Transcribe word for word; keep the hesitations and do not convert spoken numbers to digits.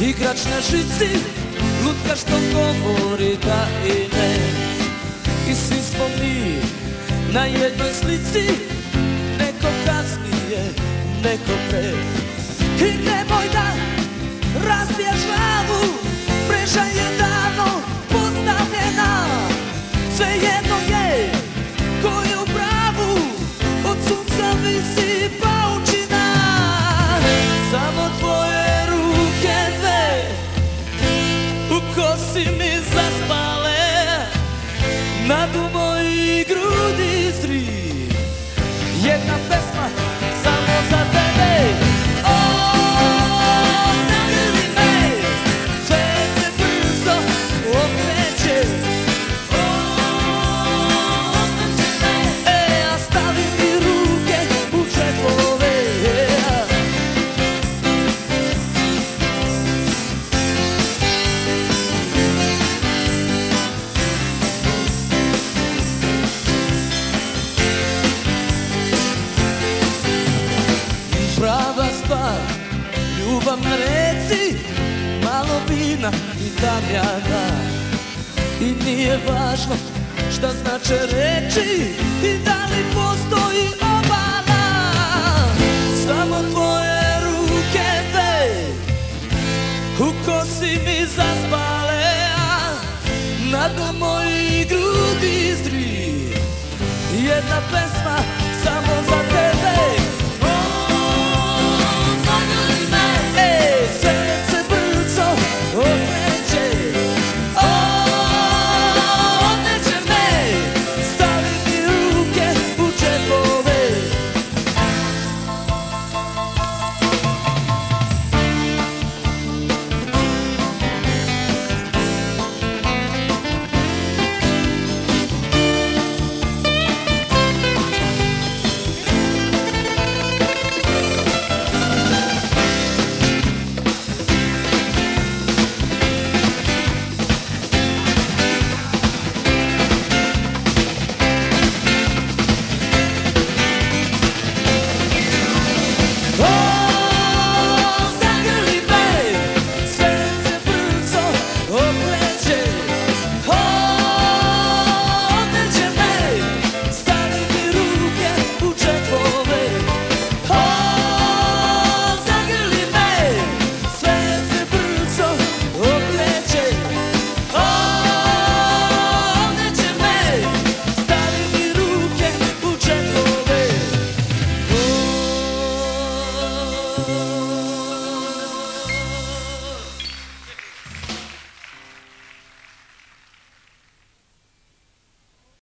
Igrač na žici, lutka što govori da i ne. I svi smo mi na jednoj slici, neko kasnije, neko pre. I nemoj da razbijaš glavu, mreža je davno postavljena. Sve jedno je ko je u pravu, od sunca visi paučina. Samo tvoje ruke dve u kosi mi zaspale, nadu moji grudi zri. Jedna pesma samo za tebe. Ostavi me, sve se brzo okreće. Ostavi me, e, a stavi mi ruke u džepove. Prava stvar, ljubav na reci, malo vina i tamjana. I nije važno šta znače reči i da li postoji obala. Samo tvoje ruke dve u kosi mi zaspale, a nadu moji grudi zri. Jedna pesma samo za